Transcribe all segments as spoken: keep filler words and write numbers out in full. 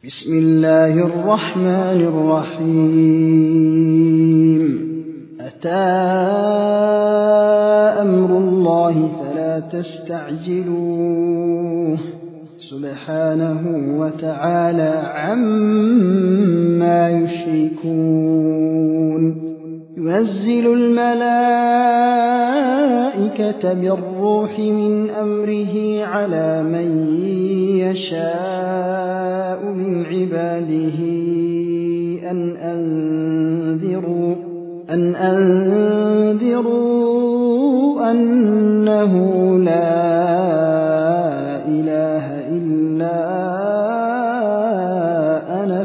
بسم الله الرحمن الرحيم أتى أمر الله فلا تستعجلوه سبحانه وتعالى عما يشركون ينزل الملائكة بالروح من أمره على من يشاء من عباده أن أنذروا, أن أنذروا أنه لا إله إلا أنا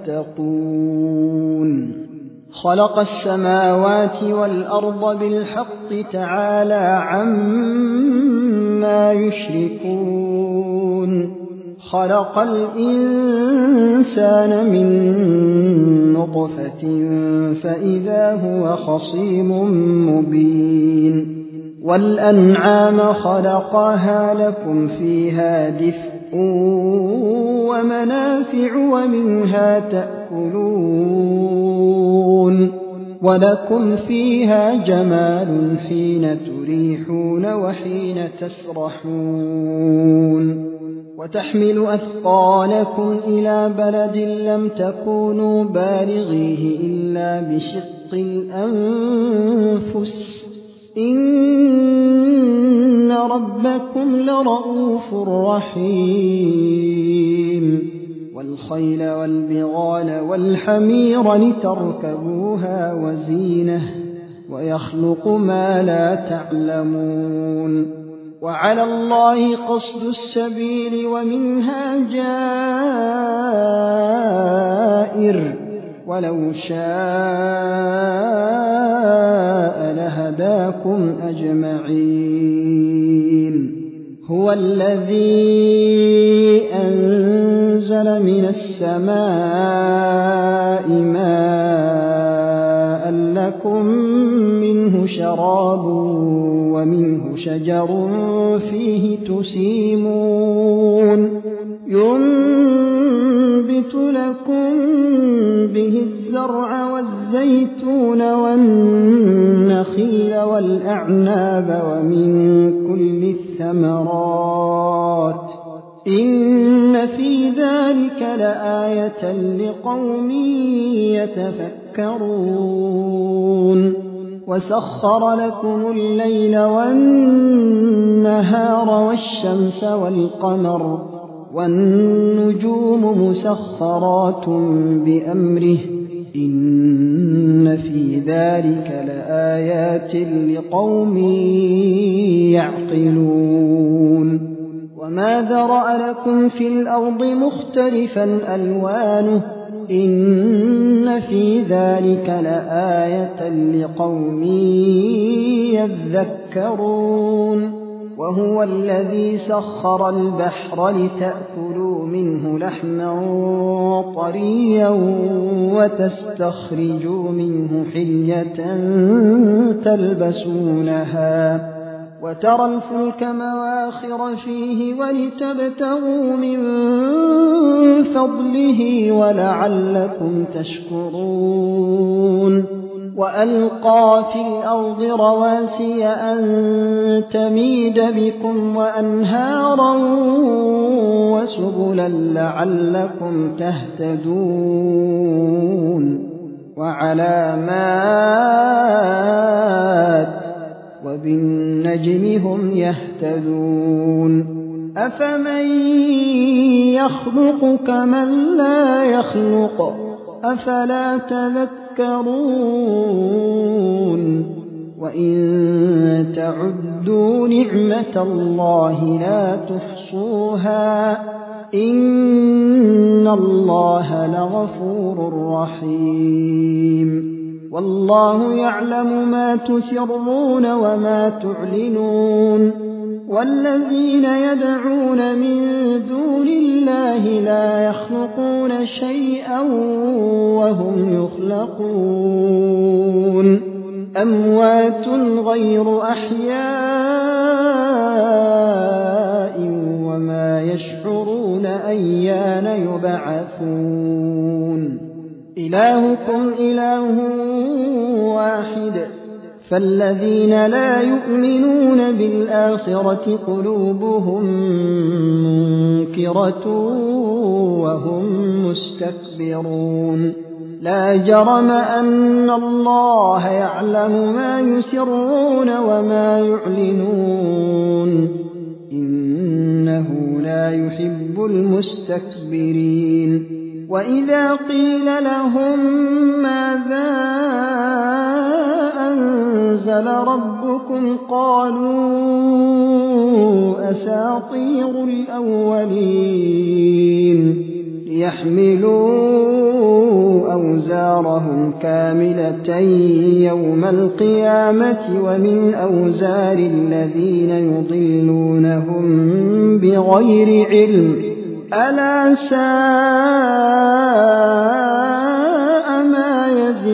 فاتقون خلق السماوات والأرض بالحق تعالى عما يشركون خلق الإنسان من نطفة فإذا هو خصيم مبين والأنعام خلقها لكم فيها دفء ومنافع ومنها تأكلون ولكم فيها جمال حين تريحون وحين تسرحون وتحمل أثقالكم إلى بلد لم تكونوا بالغيه إلا بشق الأنفس إن ربكم لرءوف رحيم والخيل والبغال والحمير لتركبوها وزينة ويخلق ما لا تعلمون وعلى الله قصد السبيل ومنها جائر ولو شاء لهداكم أجمعين هو الذي أنزل من السماء ماء لكم منه شراب ومنه شجر فيه تسيمون ينبت لكم به الزرع والزيتون والنخيل والأعناب ومن كل الثمرات إن في ذلك لآية لقوم يتفكرون وسخر لكم الليل والنهار والشمس والقمر والنجوم مسخرات بأمره إن في ذلك لآيات لقوم يعقلون وما ذرأ لكم في الأرض مختلفا ألوانه إن في ذلك لآية لقوم يذكرون وهو الذي سخر البحر لتأكلوا منه لحما طريا وتستخرجوا منه حلية تلبسونها وترى الفلك مواخر فيه ولتبتغوا من فضله ولعلكم تشكرون وألقى في الأرض رواسي أن تميد بكم وأنهارا وسبلا لعلكم تهتدون وعلامات وبالنجم هم يهتدون أفمن يخلق كمن لا يخلق أفلا تذكرون وإن تعدوا نعمة الله لا تحصوها إن الله لغفور رحيم والله يعلم ما تسرون وما تعلنون والذين يدعون من دون الله لا يخلقون شيئا وهم يخلقون أموات غير أحياء وما يشعرون أيان يبعثون يبعثون إلهكم إله واحد فالذين لا يؤمنون بالآخرة قلوبهم منكرة وهم مستكبرون لا جرم أن الله يعلم ما يسرون وما يعلنون إنه لا يحب المستكبرين وإذا قيل لهم ماذا أنزل ربكم قالوا أساطير الأولين ليحملوا أوزارهم كاملة يوم القيامة ومن أوزار الذين يضلونهم بغير علم ألا ساء ما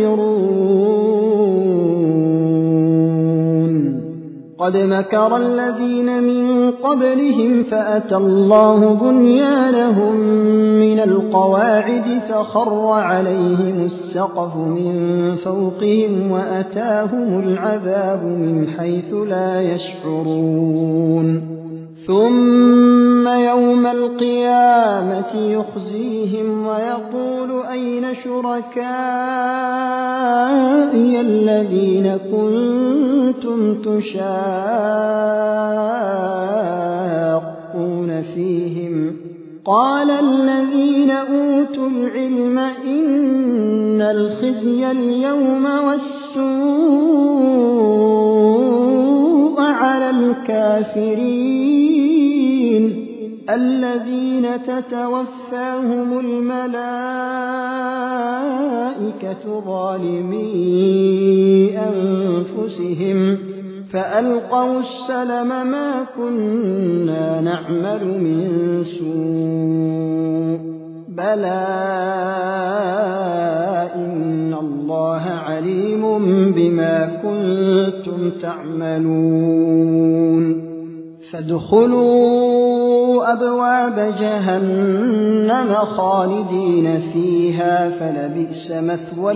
يزرون قد مكر الذين من قبلهم فأتى الله بنيانهم من القواعد فخر عليهم السقف من فوقهم وأتاهم العذاب من حيث لا يشعرون ثم يوم القيامة يخزيهم ويقول أين شركائي الذين كنتم تشاقون فيهم قال الذين أوتوا العلم إن الخزي اليوم والسوء على الكافرين الذين تتوفاهم الملائكة ظالمي أنفسهم فألقوا السلم ما كنا نعمل من سوء بلى إن الله عليم بما كنتم تعملون فادخلوا أبواب جهنم خالدين فيها فلبئس مثوى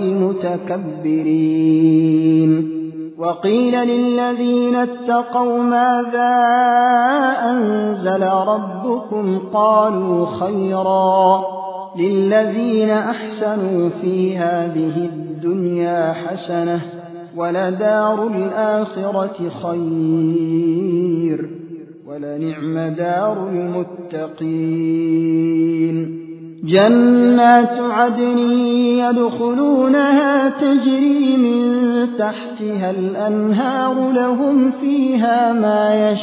المتكبرين وقيل للذين اتقوا ماذا أنزل ربكم قالوا خيرا للذين أحسنوا في هذه الدنيا حسنة ولدار الآخرة خير ولنعم دار المتقين جنات عدن يدخلونها تجري من تحتها الأنهار لهم فيها ما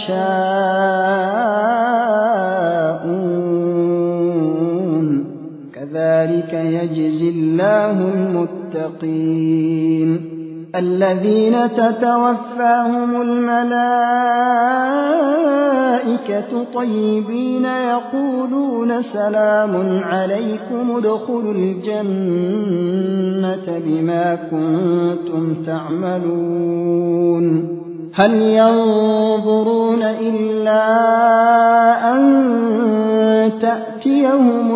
يشاءون كذلك يجزي الله المتقين الذين تتوفاهم الملائكة طيبين يقولون سلام عليكم ادخلوا الجنة بما كنتم تعملون هل ينظرون إلا أن تأتيهم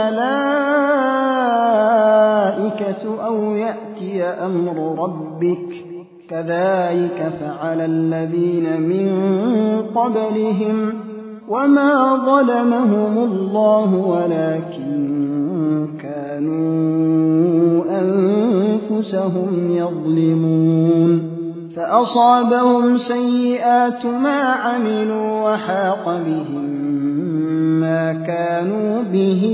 الملائكة أو يأتي أمر ربك كذلك فعل الذين من قبلهم وما ظلمهم الله ولكن كانوا أنفسهم يظلمون فأصابهم سيئات ما عملوا وحاق بهم ما كانوا به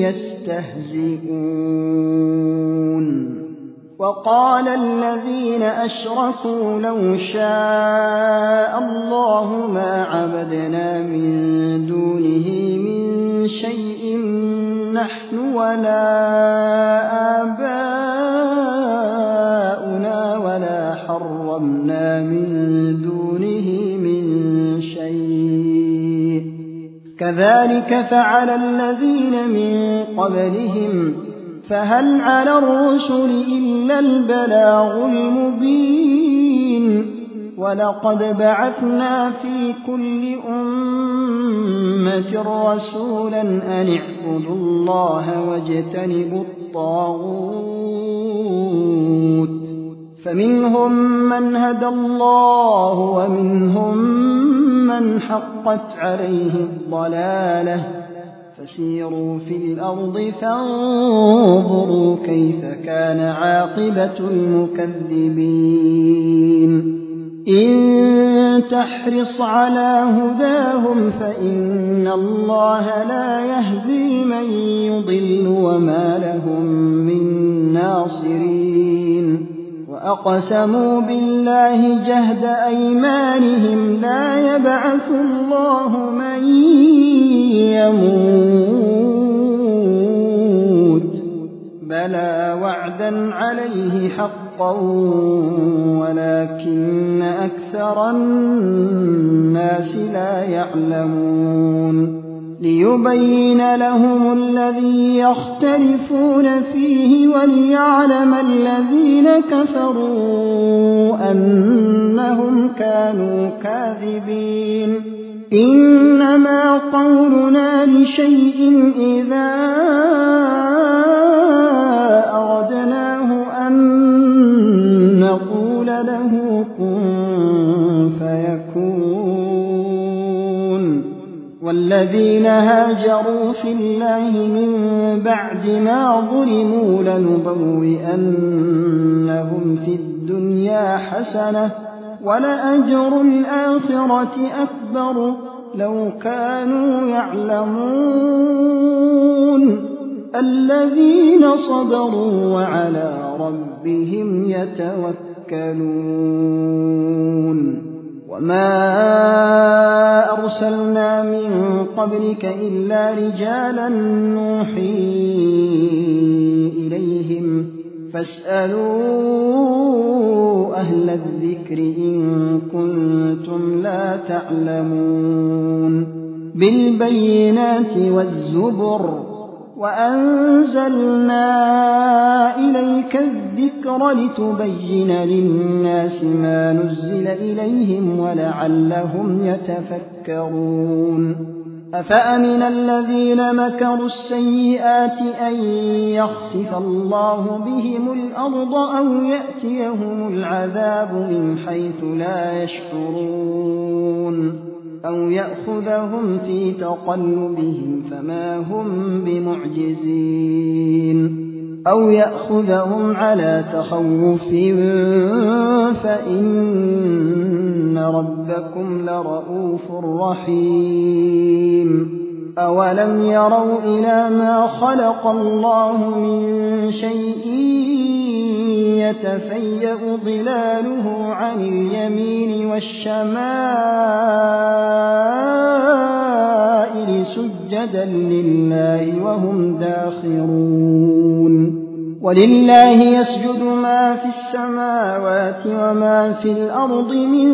يستهزئون وقال الذين أشركوا لو شاء الله ما عبدنا من دونه من شيء نحن ولا آباؤنا ولا حرمنا من دونه من شيء كذلك فعل الذين من قبلهم فهل على الرسل إلا البلاغ المبين ولقد بعثنا في كل أمة رسولا أن اعبدوا الله واجتنبوا الطاغوت فمنهم من هدى الله ومنهم من حقت عليه الضلالة فسيروا في الأرض فانظروا كيف كان عاقبة المكذبين إن تحرص على هداهم فإن الله لا يهدي من يضل وما لهم من ناصرين وأقسموا بالله جهد أيمانهم لا يبعث الله من يموت بلى وعدا عليه حقا ولكن أكثر الناس لا يعلمون ليبين لهم الذي يختلفون فيه وليعلم الذين كفروا أنهم كانوا كاذبين إنما قولنا لشيء إذا أردناه أن نقول له كن فيكون والذين هاجروا في الله من بعد ما ظلموا لنبوئنهم في الدنيا حسنة ولأجر الآخرة أكبر لو كانوا يعلمون الذين صبروا وعلى ربهم يتوكلون وما أرسلنا من قبلك إلا رجالا نوحي إليهم فاسألوا أهل الذكر إن كنتم لا تعلمون بالبينات والزبر وأنزلنا إليك الذكر لتبين للناس ما نزل إليهم ولعلهم يتفكرون أفأمن الذين مكروا السيئات أن يخسف الله بهم الأرض أو يأتيهم العذاب من حيث لا يشعرون أو يأخذهم في تقلبهم فما هم بمعجزين أو يأخذهم على تخوف فإن ربكم لرءوف رحيم أولم يروا إلى ما خلق الله من شيء يتفيأ ظلاله عن اليمين والشمائل سجدا لله وهم داخرون ولله يسجد ما في السماوات وما في الأرض من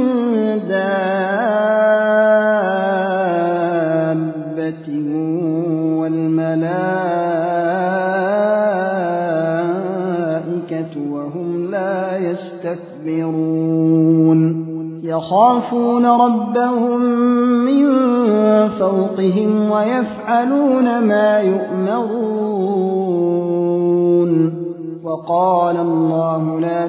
دابة والملائكة وهم لا يستكبرون يخافون ربهم من فوقهم ويفعلون ما يؤمرون وقال الله لا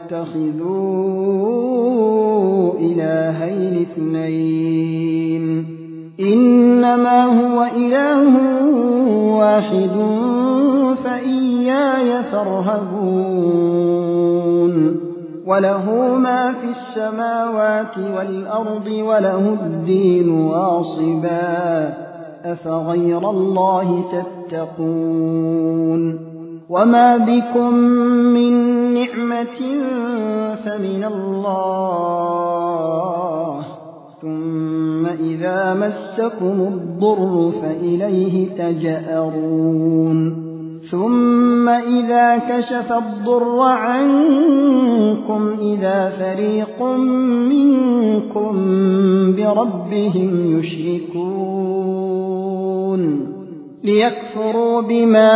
تتخذوا إلهين اثنين إنما هو إله واحد فإياي فارهبون وله ما في السماوات والأرض وله الدين واصبا أفغير الله تتقون وما بكم من نعمة فمن الله ثم إذا مسكم الضر فإليه تجأرون ثم إذا كشف الضر عنكم إذا فريق منكم بربهم يشركون ليكفروا بما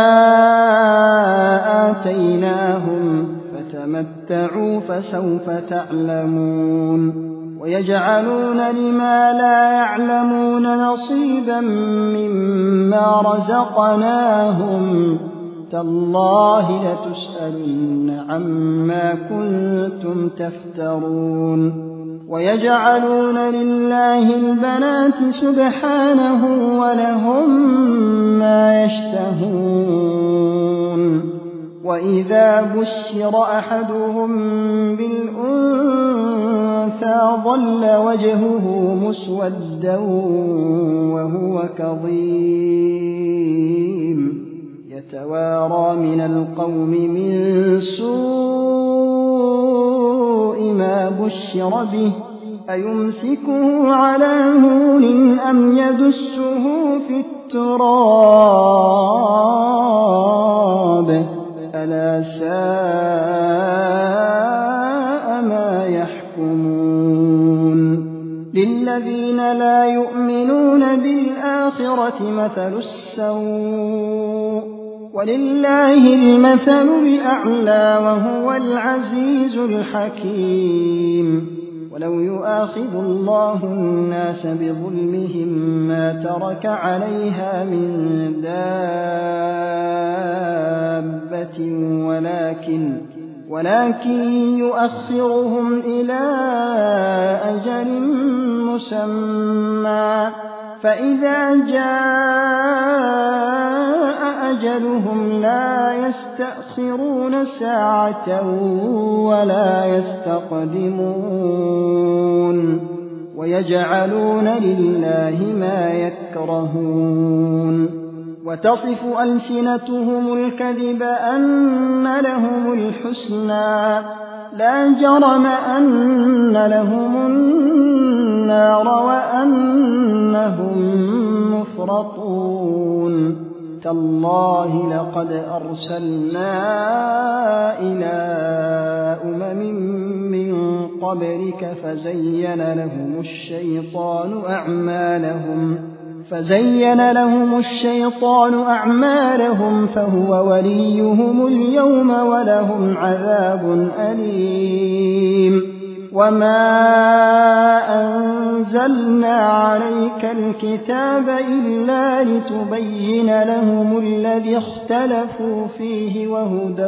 آتيناهم فتمتعوا فسوف تعلمون ويجعلون لما لا يعلمون نصيبا مما رزقناهم تالله لتسألن عما كنتم تفترون ويجعلون لله البنات سبحانه ولهم ما يشتهون وإذا بشر أحدهم بالأنثى ظل وجهه مسودا وهو كظيم يتوارى من القوم من سوء ما بشر به أيمسكه على هون أم يدسه في التراب ألا ساء ما يحكمون للذين لا يؤمنون بالآخرة مثل السوء ولله المثل الأعلى وهو العزيز الحكيم ولو يؤاخذ الله الناس بظلمهم ما ترك عليها من دابة ولكن, ولكن يؤخرهم إلى أجل مسمى فإذا جاء أجلهم لا يستأخرون ساعة ولا يستقدمون ويجعلون لله ما يكرهون وتصف ألسنتهم الكذب أن لهم الحسنى لا جرم أن لهم النار وأنهم مفرطون تالله لقد أرسلنا إلى أمم من قبلك فزين لهم الشيطان أعمالهم فزين لهم الشيطان أعمالهم فهو وليهم اليوم ولهم عذاب أليم وما أنزلنا عليك الكتاب إلا لتبين لهم الذي اختلفوا فيه وهدى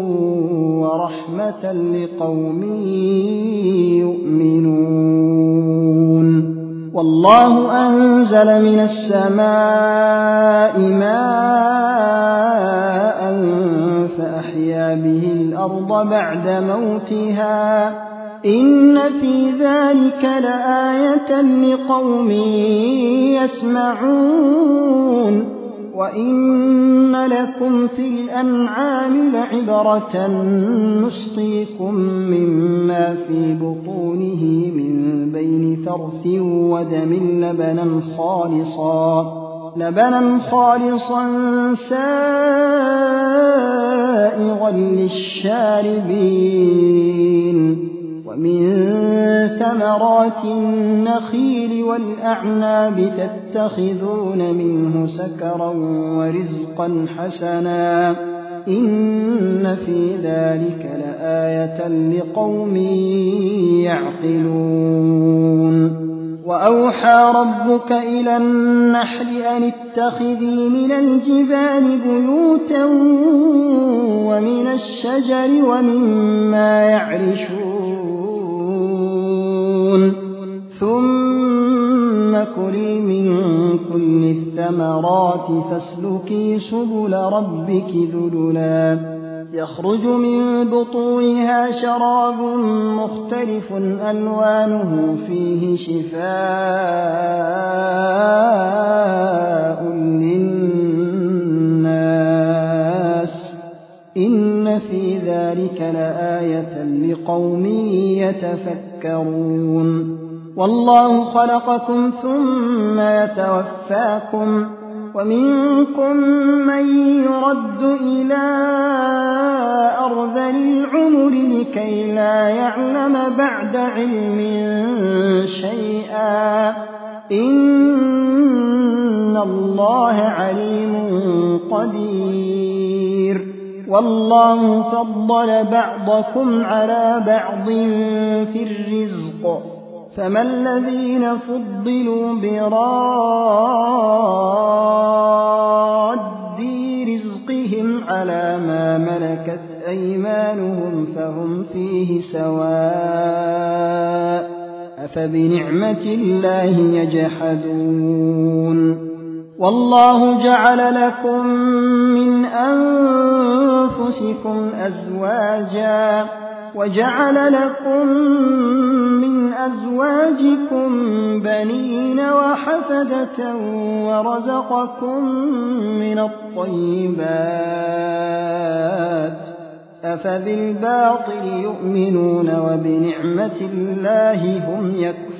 ورحمة لقوم يؤمنون والله أنزل من السماء ماء فأحيا به الأرض بعد موتها إن في ذلك لآية لقوم يسمعون وإن لكم في الأنعام لعبرة نسقيكم مما في بطونه من بين فرث ودم لبنا خالصا لبنا خالصا سائغا للشاربين ومن ثمرات النخيل والأعناب تتخذون منه سكرا ورزقا حسنا إن في ذلك لآية لقوم يعقلون وأوحى ربك إلى النحل أن اتخذي من الجبال بيوتا ومن الشجر ومما يعرشون ثم كلي من كل الثمرات فاسلكي سبل ربك ذللا يخرج من بطونها شراب مختلف ألوانه فيه شفاء للناس إن في ذلك لآية لقوم يتفكرون والله خلقكم ثم يتوفاكم ومنكم من يرد إلى أرذل العمر لكي لا يعلم بعد علم شيئا إن الله عليم قدير والله فضل بعضكم على بعض في الرزق فما الذين فضلوا براد رزقهم على ما ملكت أيمانهم فهم فيه سواء أفبنعمة الله يجحدون والله جعل لكم من أنفسكم أزواجا وجعل لكم من أزواجكم بنين وحفدة ورزقكم من الطيبات أفبالباطل يؤمنون وبنعمة الله هم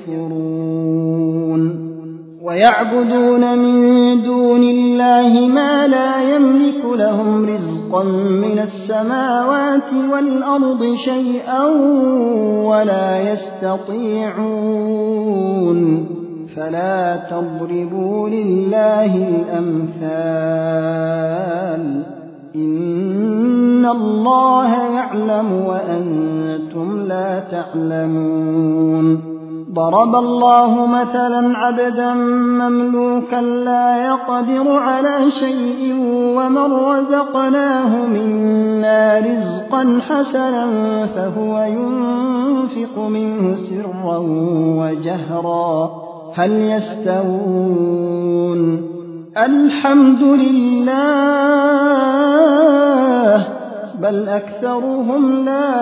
يكفرون ويعبدون من دون الله ما لا يملك لهم رزقا من السماوات والأرض شيئا ولا يستطيعون فلا تضربوا لله الأمثال إن الله يعلم وأنتم لا تعلمون ضرب الله مثلا عبدا مملوكا لا يقدر على شيء ومن رزقناه منا رزقا حسنا فهو ينفق منه سرا وجهرا هل يستوون الحمد لله بل أكثرهم لا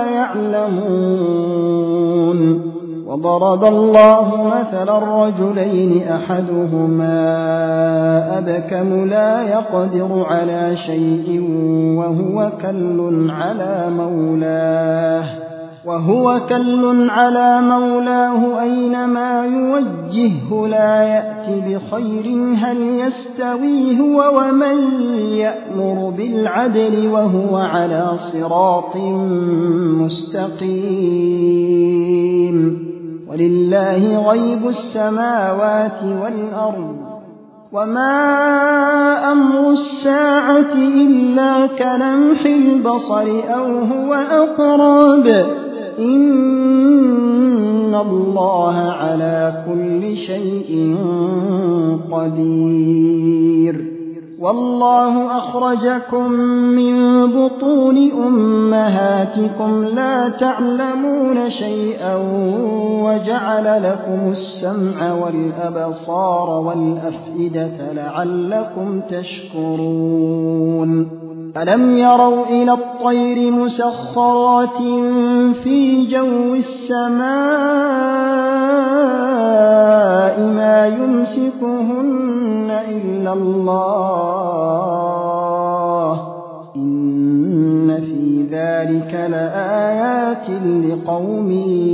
يعلمون وضرب الله مثلا الرجلين أحدهما أبكم لا يقدر على شيء وهو كل على مولاه وهو كل على مولاه أينما يوجهه لا يأتي بخير هل يستوي هو ومن يأمر بالعدل وهو على صراط مستقيم ولله غيب السماوات والأرض وما أمر الساعة إلا كلمح البصر أو هو أقرب إن الله على كل شيء قدير والله أخرجكم من بطون أمهاتكم لا تعلمون شيئا وجعل لكم السمع والأبصار والأفئدة لعلكم تشكرون ألم يروا إلى الطير مسخرات في جو السماء ما يمسكهن إلا الله إن في ذلك لآيات لقوم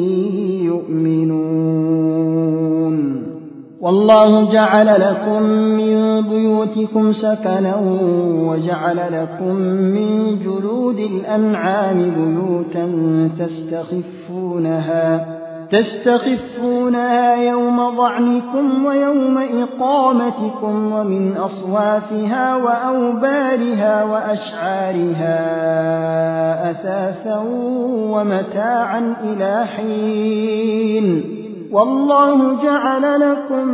يؤمنون والله جعل لكم من بيوتكم سكنا وجعل لكم من جلود الأنعام بيوتا تستخفونها تستخفونها يوم ظعنكم ويوم إقامتكم ومن أصوافها وأوبارها وأشعارها أثاثا ومتاعا إلى حين والله جعل لكم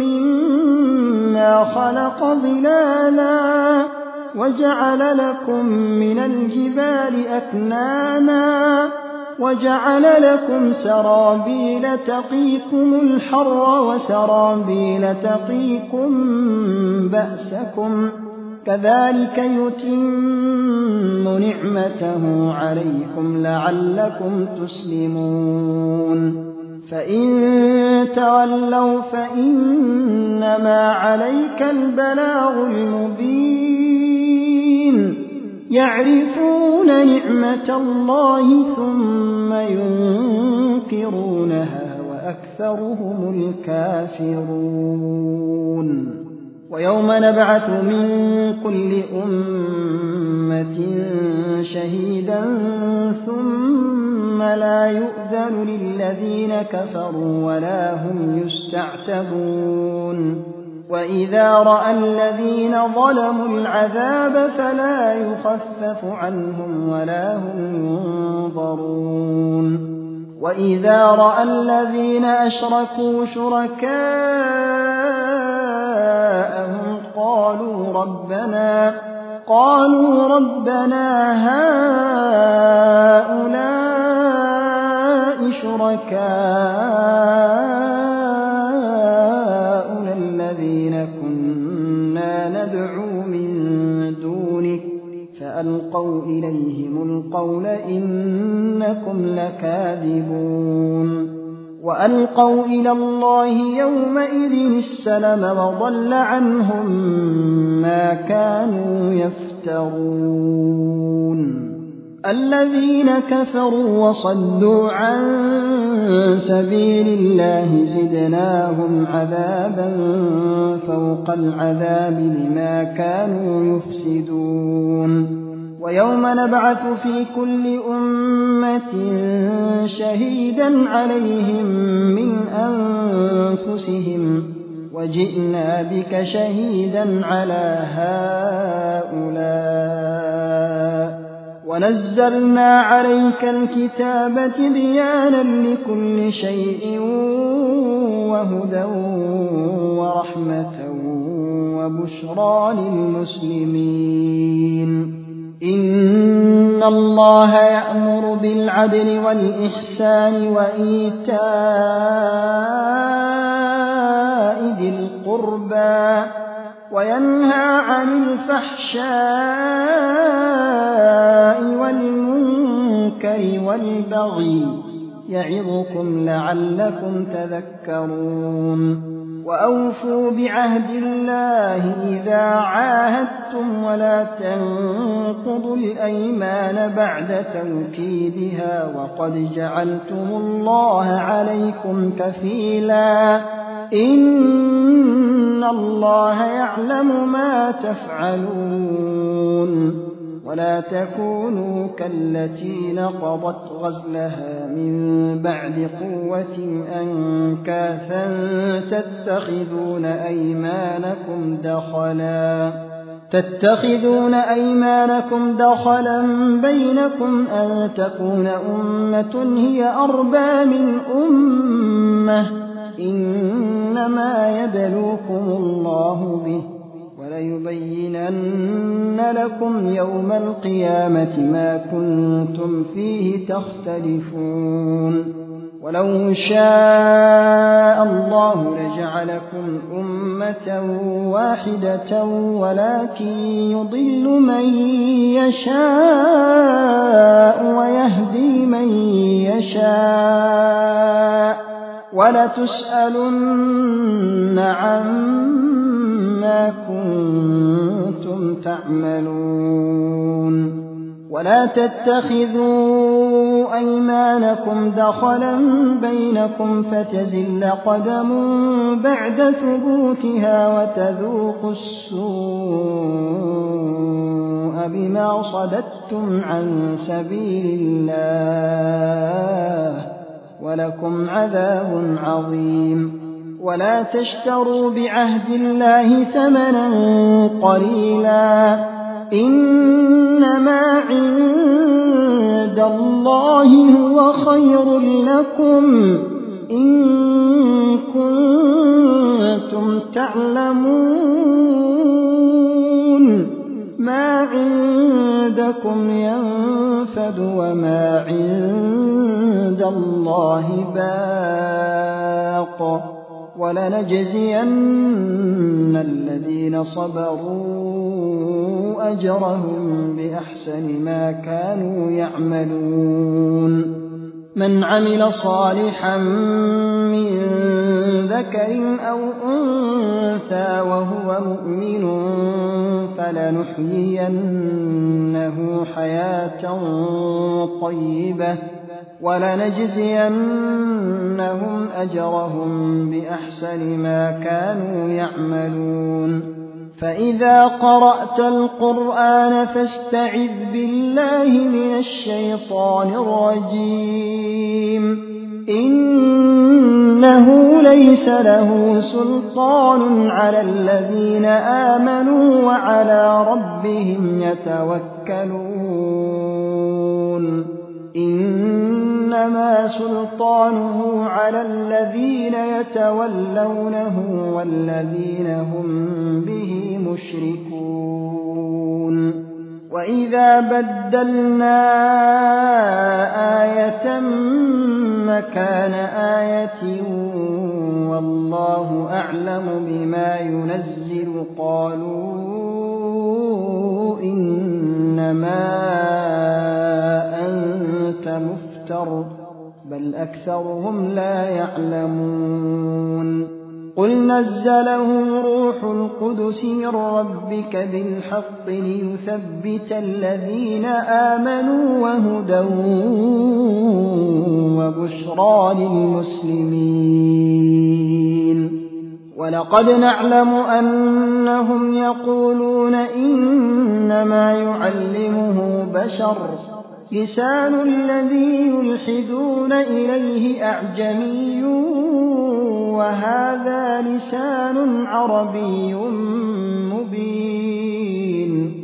مما خلق ظلالا وجعل لكم من الجبال أكنانا وجعل لكم سرابيل تقيكم الحر وسرابيل تقيكم بأسكم كذلك يتم نعمته عليكم لعلكم تسلمون فإن تولوا فإنما عليك البلاغ المبين يعرفون نعمة الله ثم ينكرونها وأكثرهم الكافرون ويوم نبعث من كل أمة شهيدا ثم لا يؤذن للذين كفروا ولا هم يستعتبون وإذا رأى الذين ظلموا العذاب فلا يخفف عنهم ولا هم ينظرون وإذا رأى الذين أشركوا شركاءهم قالوا ربنا قالوا ربنا هؤلاء شركاؤنا الذين كنا ندعو من دونك فألقوا إليهم القول إنكم لكاذبون وألقوا إلى الله يومئذ السلم وضل عنهم ما كانوا يفترون الذين كفروا وصدوا عن سبيل الله زدناهم عذابا فوق العذاب بما كانوا يفسدون ويوم نبعث في كل أمة شهيدا عليهم من أنفسهم وجئنا بك شهيدا على هؤلاء ونزلنا عليك الكتاب تبيانا لكل شيء وهدى ورحمة وبشرى للمسلمين إن الله يأمر بالعدل والإحسان وإيتاء ذي القربى وينهى عن الفحشاء والمنكر والبغي يعظكم لعلكم تذكرون وأوفوا بعهد الله إذا عاهدتم ولا تنقضوا الأيمان بعد توكيدها وقد جعلتم الله عليكم كفيلا إن الله يعلم ما تفعلون ولا تكونوا كالتي نقضت غزلها من بعد قوة أنكاثا تتخذون أيمانكم دخلا تتخذون أيمانكم دخلا بينكم أن تكون أمة هي أربى من أمة إنما يبلوكم الله به وليبينن لكم يوم القيامة ما كنتم فيه تختلفون ولو شاء الله لجعلكم أمة واحدة ولكن يضل من يشاء ويهدي من يشاء ولتسألن عما كنتم تعملون ولا تتخذوا أيمانكم دخلا بينكم فتزل قدم بعد ثبوتها وتذوقوا السوء بما صددتم عن سبيل الله ولكم عذاب عظيم ولا تشتروا بعهد الله ثمنا قليلا إنما عند الله هو خير لكم إن كنتم تعلمون ما عندكم ينفد وما عند الله باق ولنجزين الذين صبروا أجرهم بأحسن ما كانوا يعملون من عمل صالحا من ذكر أو أنثى وهو مؤمن فلنحيينه حياة طيبة ولنجزينهم أجرهم بأحسن ما كانوا يعملون فإذا قرأت القرآن فاستعذ بالله من الشيطان الرجيم إنه ليس له سلطان على الذين آمنوا وعلى ربهم يتوكلون إنما إنما سلطانه على الذين يتولونه والذين هم به مشركون وإذا بدلنا آية مكان آية والله أعلم بما ينزل قالوا إنما أنت مفتر بل أكثرهم لا يعلمون قل نزله روح القدس من ربك بالحق ليثبت الذين آمنوا وهدى وبشرى للمسلمين ولقد نعلم أنهم يقولون إنما يعلمه بشر لسان الذي يلحدون إليه أعجمي وهذا لسان عربي مبين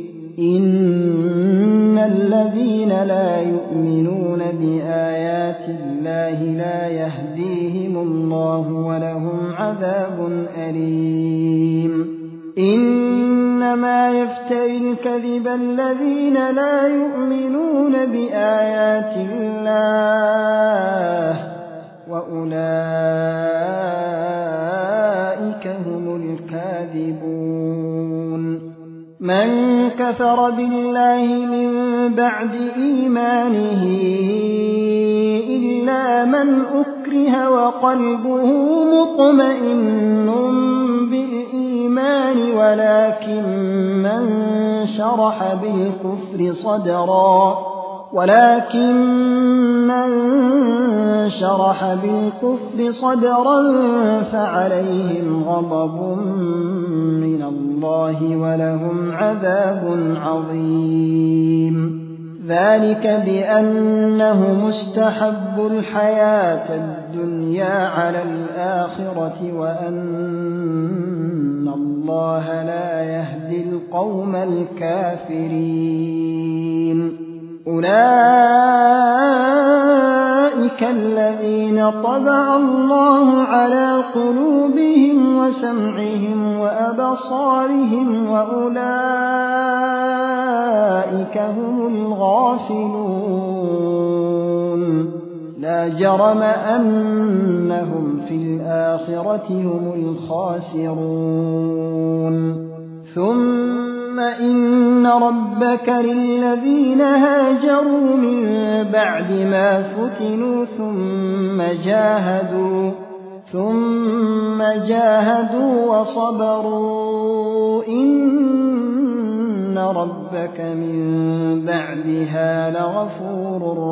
إن الذين لا يؤمنون بآيات الله لا يهديهم الله ولهم عذاب أليم إنما يفتري الكذب الذين لا يؤمنون بآيات الله وأولئك هم الكاذبون من كفر بالله من بعد إيمانه إلا من أكره وقلبه مطمئن بالإيمان ولكن من شرح بالكفر صدرا ولكن من شرح بالكفر صدرا فعليهم غضب من الله ولهم عذاب عظيم ذلك بأنه مستحب الحياة الدنيا على الآخرة وأن الله لا يهدي القوم الكافرين أولئك الذين طبع الله على قلوبهم وسمعهم وأبصارهم وأولئك هم الغافلون لا جرم أنهم في الآخرة هم الخاسرون ثم إن ربك للذين هاجروا من بعد ما فتنوا ثم جاهدوا ثم جاهدوا وصبروا إن ربك من بعدها لغفور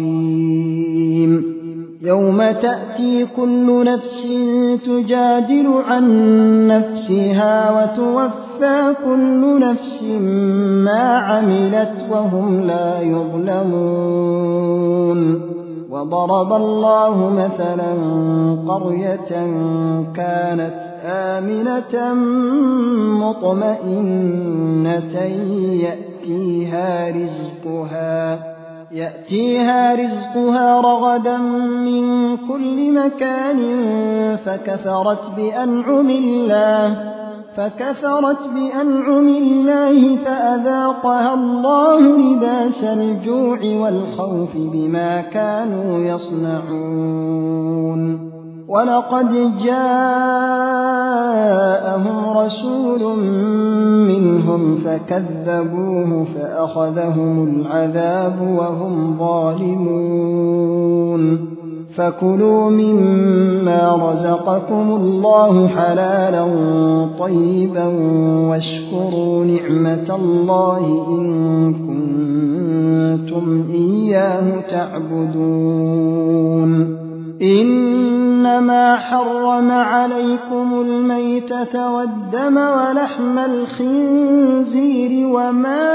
رحيم يوم تأتي كل نفس تجادل عن نفسها وتوفى كل نفس ما عملت وهم لا يظلمون وضرب الله مثلا قرية كانت آمنة مطمئنة يأتيها رزقها يأتيها رزقها رغدا من كل مكان فكفرت بأنعم الله فكفرت بأنعم الله فأذاقها الله لباس الجوع والخوف بما كانوا يصنعون ولقد جاءهم رسول منهم فكذبوه فأخذهم العذاب وهم ظالمون فكلوا مما رزقكم الله حلالا طيبا واشكروا نعمة الله إن كنتم إياه تعبدون إنما حرم عليكم الميتة والدم ولحم الخنزير وما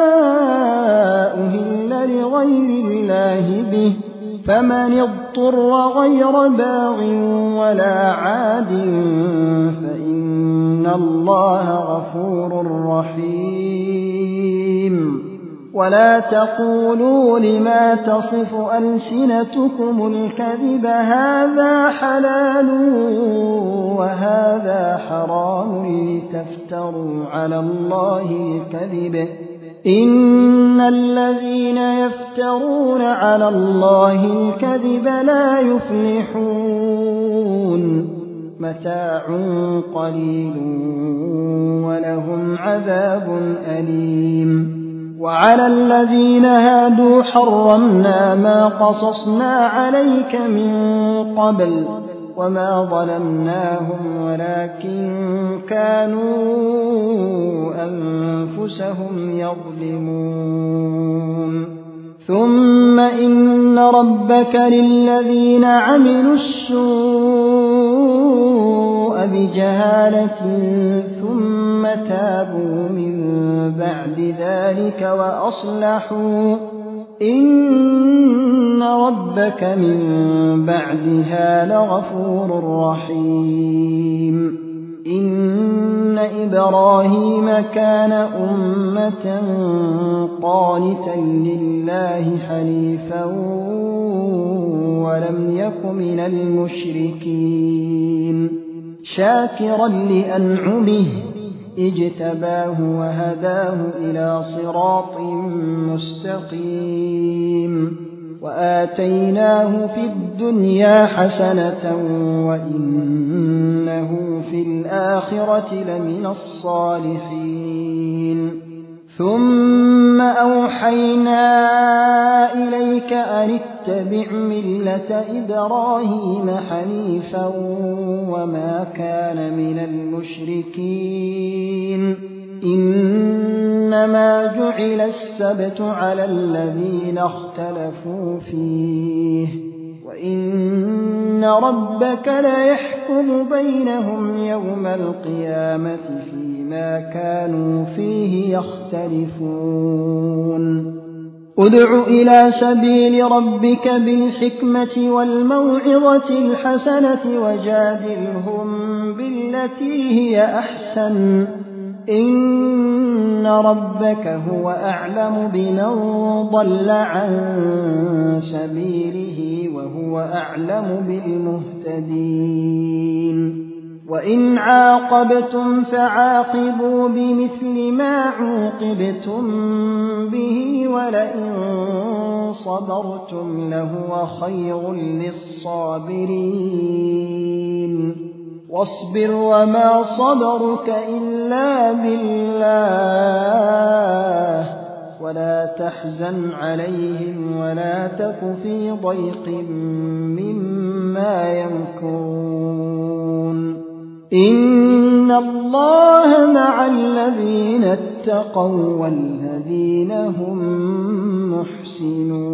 أهل لغير الله به فمن اضطر غير باغ ولا عاد فإن الله غفور رحيم ولا تقولوا لما تصف ألسنتكم الكذب هذا حلال وهذا حرام لتفتروا على الله الكذب إن الذين يفترون على الله الكذب لا يفلحون متاع قليل ولهم عذاب أليم وعلى الذين هادوا حرمنا ما قصصنا عليك من قبل وما ظلمناهم ولكن كانوا أنفسهم يظلمون ثم إن ربك للذين عملوا السوء بجهالة ثم تابوا من بعد ذلك وأصلحوا إن ربك من بعدها لغفور رحيم إن إبراهيم كان أمة قانتا لله حنيفا ولم يك من المشركين شاكرا لأنعمه اجتباه وهداه إلى صراط مستقيم وآتيناه في الدنيا حسنة وإنه في الآخرة لمن الصالحين ثم أوحينا إليك أن اتبع ملة إبراهيم حنيفا وما كان من المشركين إنما جعل السبت على الذين اختلفوا فيه وإن ربك ليحكم بينهم يوم القيامة فيما كانوا فيه يختلفون ادع إلى سبيل ربك بالحكمة والموعظة الحسنة وجادلهم بالتي هي أحسن إن ربك هو أعلم بمن ضل عن سبيله وهو أعلم بالمهتدين وإن عاقبتم فعاقبوا بمثل ما عوقبتم به ولئن صبرتم لهو خير للصابرين واصبر وما صبرك إلا بالله ولا تحزن عليهم ولا تك في ضيق مما يمكرون إن الله مع الذين اتقوا والذين هم محسنون